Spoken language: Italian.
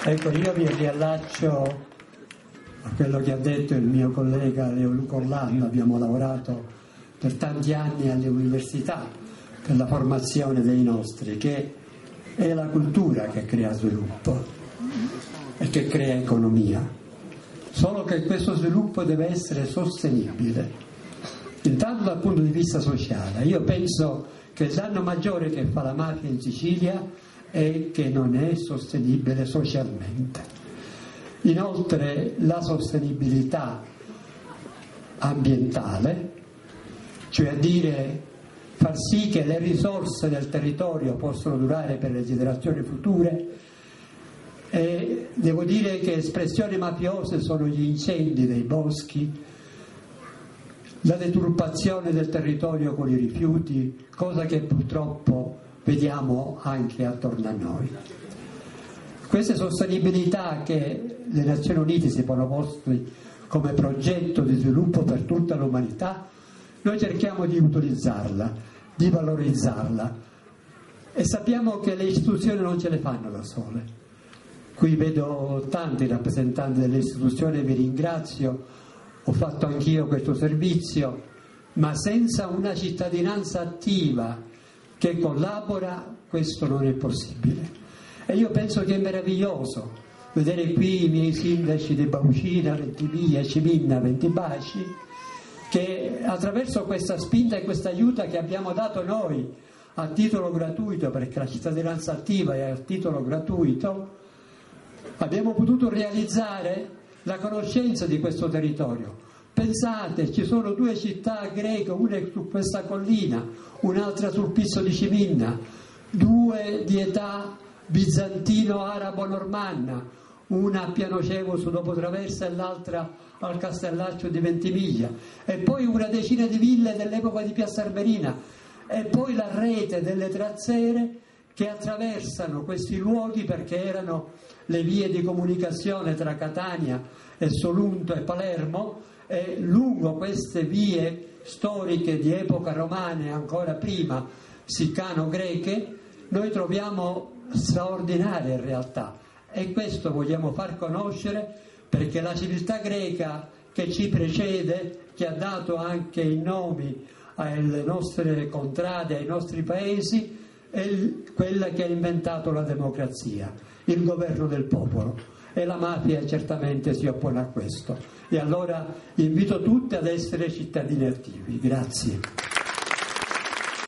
Ecco, io mi riallaccio a quello che ha detto il mio collega Leo Luca Orlando. Abbiamo lavorato per tanti anni alle università per la formazione dei nostri, che è la cultura che crea sviluppo e che crea economia, solo che questo sviluppo deve essere sostenibile, intanto dal punto di vista sociale. Io penso che il danno maggiore che fa la mafia in Sicilia è che non è sostenibile socialmente. Inoltre la sostenibilità ambientale, cioè a dire far sì che le risorse del territorio possano durare per le generazioni future, e devo dire che espressioni mafiose sono gli incendi dei boschi, la deturpazione del territorio con i rifiuti, cosa che purtroppo vediamo anche attorno a noi. Queste sostenibilità che le Nazioni Unite si sono poste come progetto di sviluppo per tutta l'umanità, noi cerchiamo di utilizzarla, di valorizzarla, e sappiamo che le istituzioni non ce le fanno da sole. Qui vedo tanti rappresentanti delle istituzioni, vi ringrazio, ho fatto anch'io questo servizio, ma senza una cittadinanza attiva che collabora questo non è possibile. E io penso che è meraviglioso vedere qui i miei sindaci di Baucina, Ventimiglia, Ciminna, Ventibaci, che attraverso questa spinta e questa aiuto che abbiamo dato noi a titolo gratuito, perché la cittadinanza attiva è a titolo gratuito, abbiamo potuto realizzare la conoscenza di questo territorio. Pensate, ci sono 2 città greche, una su questa collina, un'altra sul Pizzo di Ciminna, 2 di età bizantino-arabo-normanna, una a Pianocevo su Dopotraversa e l'altra al Castellaccio di Ventimiglia, e poi una decina di ville dell'epoca di Piazza Armerina, e poi la rete delle trazzere che attraversano questi luoghi, perché erano le vie di comunicazione tra Catania e Solunto e Palermo, e lungo queste vie storiche di epoca romana e ancora prima siccano-greche noi troviamo straordinarie realtà, e questo vogliamo far conoscere, perché la civiltà greca che ci precede, che ha dato anche i nomi alle nostre contrade, ai nostri paesi, è quella che ha inventato la democrazia, il governo del popolo, e la mafia certamente si oppone a questo. E allora invito tutti ad essere cittadini attivi. Grazie.